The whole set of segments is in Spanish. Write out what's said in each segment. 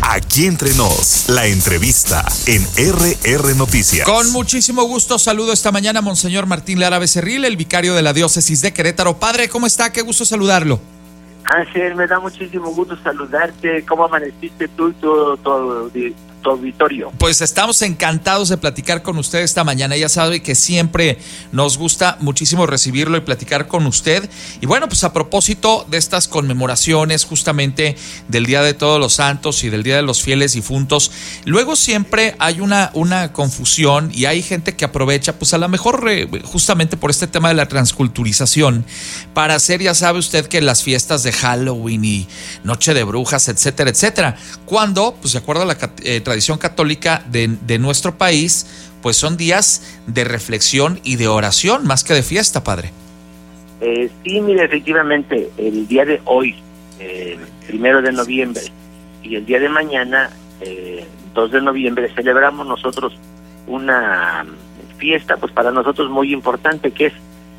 Aquí Entre Nos, la entrevista en RR Noticias. Con muchísimo gusto saludo esta mañana a Monseñor Martín Lara Becerril, el vicario de la diócesis de Querétaro. Padre, ¿cómo está? Qué gusto saludarlo. Ángel, me da muchísimo gusto saludarte. ¿Cómo amaneciste tú y tu auditorio? Pues estamos encantados de platicar con usted esta mañana. Ya sabe que siempre nos gusta muchísimo recibirlo y platicar con usted. Y bueno, pues a propósito de estas conmemoraciones justamente del Día de Todos los Santos y del Día de los Fieles Difuntos, luego siempre hay una confusión y hay gente que aprovecha, pues a lo mejor justamente por este tema de la transculturización, para hacer, ya sabe usted, que las fiestas de Halloween y Noche de Brujas, etcétera, etcétera. Cuando, pues de acuerdo a la tradición católica de nuestro país, pues son días de reflexión y de oración, más que de fiesta, padre. Sí, mire, efectivamente, el día de hoy, 1 de noviembre, y el día de mañana, 2 de noviembre, celebramos nosotros una fiesta, pues para nosotros muy importante, que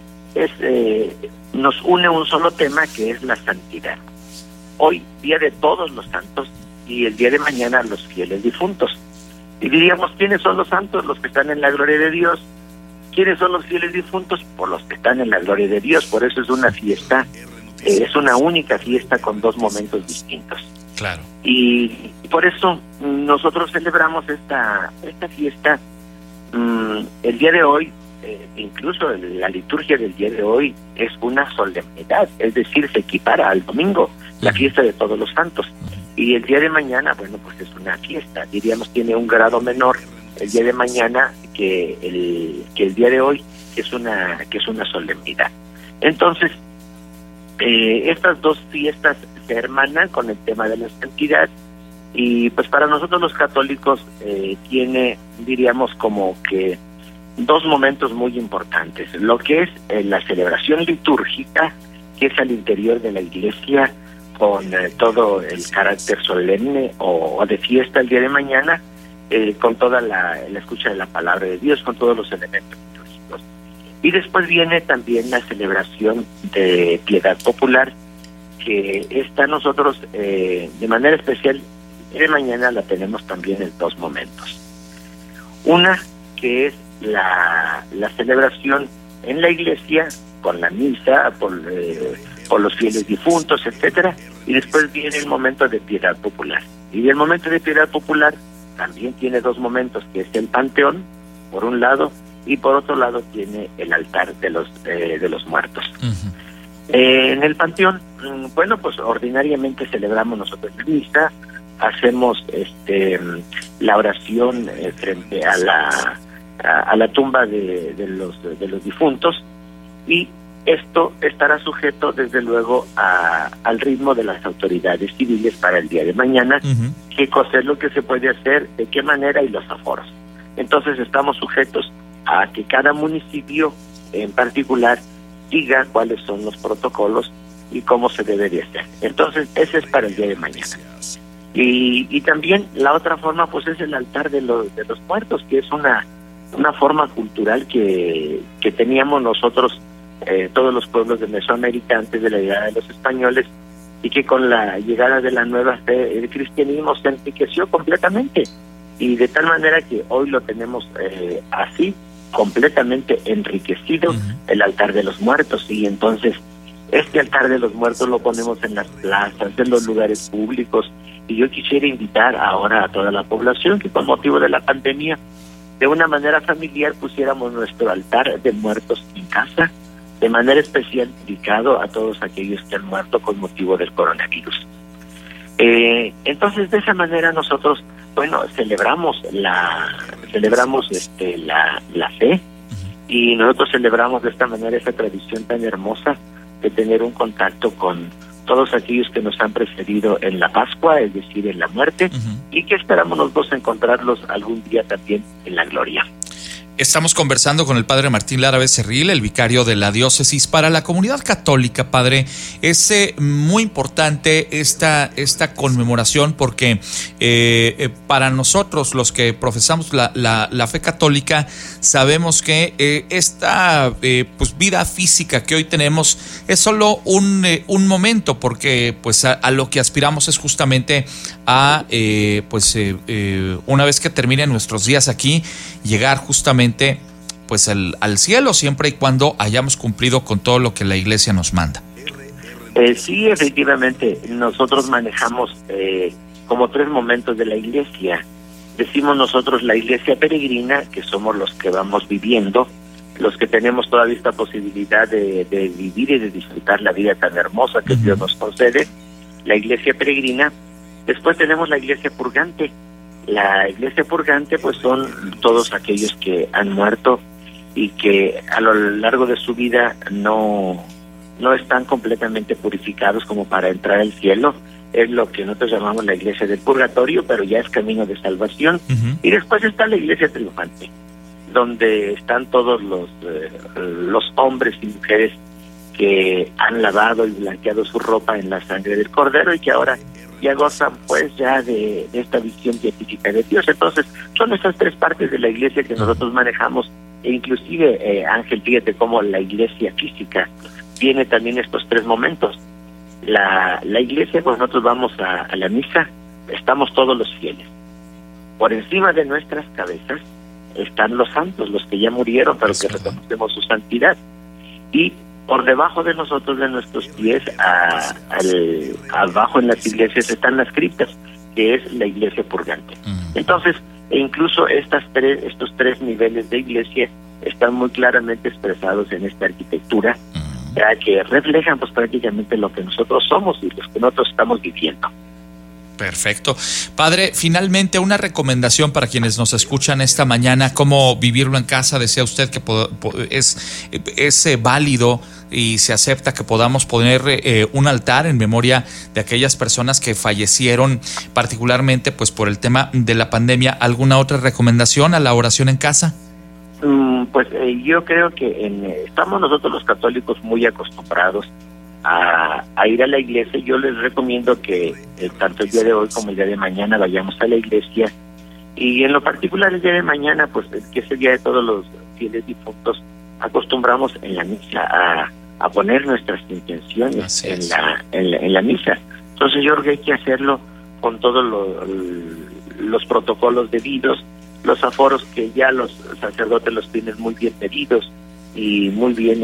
nos une un solo tema, que es la santidad. Hoy, Día de Todos los Santos, y el día de mañana los fieles difuntos. Y diríamos, ¿quiénes son los santos? Los que están en la gloria de Dios. ¿Quiénes son los fieles difuntos? Por los que están en la gloria de Dios. Por eso es una fiesta, es una única fiesta con dos momentos distintos. Claro. Y por eso nosotros celebramos esta fiesta el día de hoy. Incluso la liturgia del día de hoy es una solemnidad, es decir, se equipara al domingo, la fiesta de Todos los Santos. Y el día de mañana, bueno, pues es una fiesta, diríamos, tiene un grado menor el día de mañana que el día de hoy, que es una solemnidad. Entonces, estas dos fiestas se hermanan con el tema de la santidad, y pues para nosotros los católicos tiene, diríamos, como que dos momentos muy importantes. Lo que es la celebración litúrgica, que es al interior de la iglesia, con todo el carácter solemne o de fiesta el día de mañana, con toda la escucha de la palabra de Dios, con todos los elementos litúrgicos. Y después viene también la celebración de piedad popular, que está nosotros de manera especial, el de mañana la tenemos también en dos momentos. Una que es la celebración en la iglesia, con la misa, por los fieles difuntos, etcétera, y después viene el momento de piedad popular. Y el momento de piedad popular también tiene dos momentos, que es el panteón, por un lado, y por otro lado tiene el altar de los muertos. Uh-huh. En el panteón, bueno, pues ordinariamente celebramos nosotros la misa, hacemos la oración frente a la tumba de los difuntos, y esto estará sujeto desde luego al ritmo de las autoridades civiles para el día de mañana, uh-huh. Qué cosa es lo que se puede hacer, de qué manera y los aforos. Entonces estamos sujetos a que cada municipio en particular diga cuáles son los protocolos y cómo se debe de hacer. Entonces ese es para el día de mañana. Y también la otra forma pues es el altar de los muertos, que es una forma cultural que teníamos nosotros, todos los pueblos de Mesoamérica, antes de la llegada de los españoles, y que con la llegada de la nueva fe, el cristianismo se enriqueció completamente, y de tal manera que hoy lo tenemos así, completamente enriquecido, uh-huh. El altar de los muertos. Y entonces este altar de los muertos lo ponemos en las plazas, en los lugares públicos, y yo quisiera invitar ahora a toda la población que con motivo de la pandemia, de una manera familiar, pusiéramos nuestro altar de muertos en casa, de manera especial dedicado a todos aquellos que han muerto con motivo del coronavirus. Entonces, de esa manera nosotros, bueno, celebramos la fe, y nosotros celebramos de esta manera esa tradición tan hermosa de tener un contacto con todos aquellos que nos han precedido en la Pascua, es decir, en la muerte, uh-huh. Y que esperamos nosotros encontrarlos algún día también en la gloria. Estamos conversando con el padre Martín Lara Becerril, el vicario de la diócesis. Para la comunidad católica, padre, es muy importante esta conmemoración porque para nosotros, los que profesamos la fe católica, sabemos que esta pues vida física que hoy tenemos es solo un momento, porque pues a lo que aspiramos es justamente a una vez que terminen nuestros días aquí, llegar justamente pues al cielo, siempre y cuando hayamos cumplido con todo lo que la Iglesia nos manda. Sí, efectivamente, nosotros manejamos como 3 momentos de la Iglesia. Decimos nosotros la Iglesia peregrina, que somos los que vamos viviendo, los que tenemos todavía esta posibilidad de vivir y de disfrutar la vida tan hermosa que Dios nos concede, la Iglesia peregrina. Después tenemos la Iglesia purgante. La Iglesia purgante pues son todos aquellos que han muerto y que a lo largo de su vida no están completamente purificados como para entrar al cielo. Es lo que nosotros llamamos la Iglesia del purgatorio, pero ya es camino de salvación. Y después está la Iglesia triunfante, donde están todos los hombres y mujeres que han lavado y blanqueado su ropa en la sangre del Cordero y que ahora ya gozan pues ya de esta visión beatífica de Dios. Entonces son estas 3 partes de la Iglesia que nosotros manejamos, e inclusive Ángel, fíjate cómo la Iglesia física tiene también estos 3 momentos. La Iglesia, pues nosotros vamos a la misa, estamos todos los fieles. Por encima de nuestras cabezas están los santos, los que ya murieron, pero que reconocemos su santidad. Y por debajo de nosotros, de nuestros pies, abajo en las iglesias están las criptas, que es la Iglesia purgante. Entonces, incluso estos 3 niveles de iglesia están muy claramente expresados en esta arquitectura, ya que reflejan pues prácticamente lo que nosotros somos y lo que nosotros estamos viviendo. Perfecto. Padre, finalmente una recomendación para quienes nos escuchan esta mañana, cómo vivirlo en casa. Decía usted que es válido y se acepta que podamos poner un altar en memoria de aquellas personas que fallecieron, particularmente pues por el tema de la pandemia. ¿Alguna otra recomendación a la oración en casa? Yo creo que estamos nosotros los católicos muy acostumbrados a ir a la iglesia. Yo les recomiendo que tanto el día de hoy como el día de mañana vayamos a la iglesia, y en lo particular el día de mañana, pues que es el día de todos los fieles difuntos, acostumbramos en la misa a poner nuestras intenciones en la misa. Entonces yo creo que hay que hacerlo con todos los protocolos debidos, los aforos que ya los sacerdotes los tienen muy bien medidos y muy bien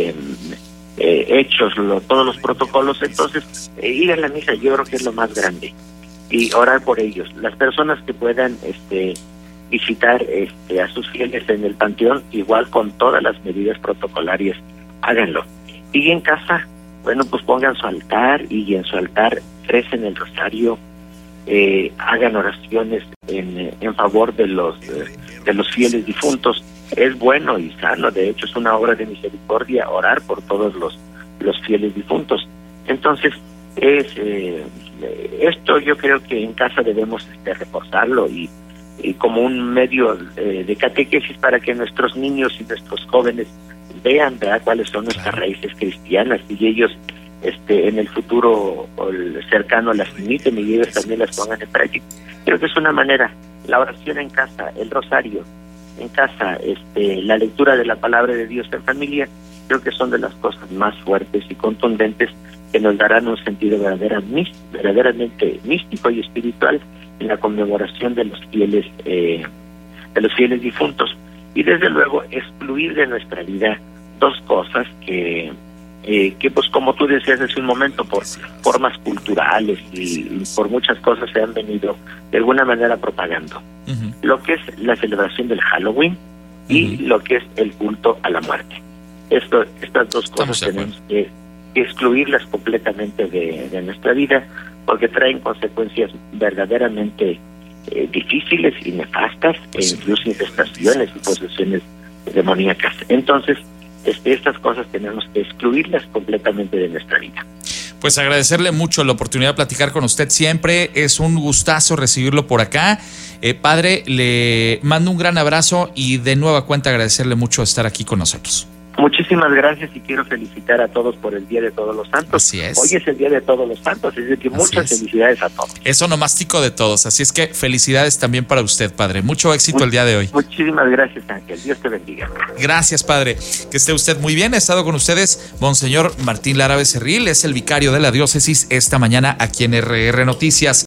hechos todos los protocolos. Entonces ir a la misa yo creo que es lo más grande, y orar por ellos. Las personas que puedan visitar a sus fieles en el panteón, igual con todas las medidas protocolarias, háganlo. Y en casa, bueno, pues pongan su altar y en su altar recen el rosario, hagan oraciones en favor de los fieles difuntos. Es bueno y sano, de hecho es una obra de misericordia orar por todos los fieles difuntos. Entonces esto yo creo que en casa debemos reforzarlo y como un medio de catequesis para que nuestros niños y nuestros jóvenes vean, ¿verdad?, cuáles son nuestras raíces cristianas, y ellos en el futuro cercano las imiten y ellos también las pongan en práctica. Creo que es una manera, la oración en casa, el rosario en casa, la lectura de la palabra de Dios en familia, creo que son de las cosas más fuertes y contundentes que nos darán un sentido verdaderamente místico y espiritual en la conmemoración de los fieles difuntos. Y desde luego excluir de nuestra vida 2 cosas que pues como tú decías hace un momento, por formas culturales y por muchas cosas se han venido de alguna manera propagando. Lo que es la celebración del Halloween y lo que es el culto a la muerte. Estas 2 cosas tenemos que excluirlas completamente de nuestra vida, porque traen consecuencias verdaderamente difíciles y nefastas, e incluso infestaciones y posesiones demoníacas. Entonces, estas cosas tenemos que excluirlas completamente de nuestra vida. Pues agradecerle mucho la oportunidad de platicar con usted siempre. Es un gustazo recibirlo por acá. Padre, le mando un gran abrazo y de nueva cuenta agradecerle mucho estar aquí con nosotros. Muchísimas gracias y quiero felicitar a todos por el Día de Todos los Santos. Así es. Hoy es el Día de Todos los Santos, es decir, muchas felicidades a todos. Eso nomástico de todos, así es que felicidades también para usted, Padre. Mucho éxito el día de hoy. Muchísimas gracias, Ángel. Dios te bendiga. Gracias, Padre. Que esté usted muy bien. He estado con ustedes Monseñor Martín Lara Becerril, es el vicario de la diócesis esta mañana aquí en RR Noticias.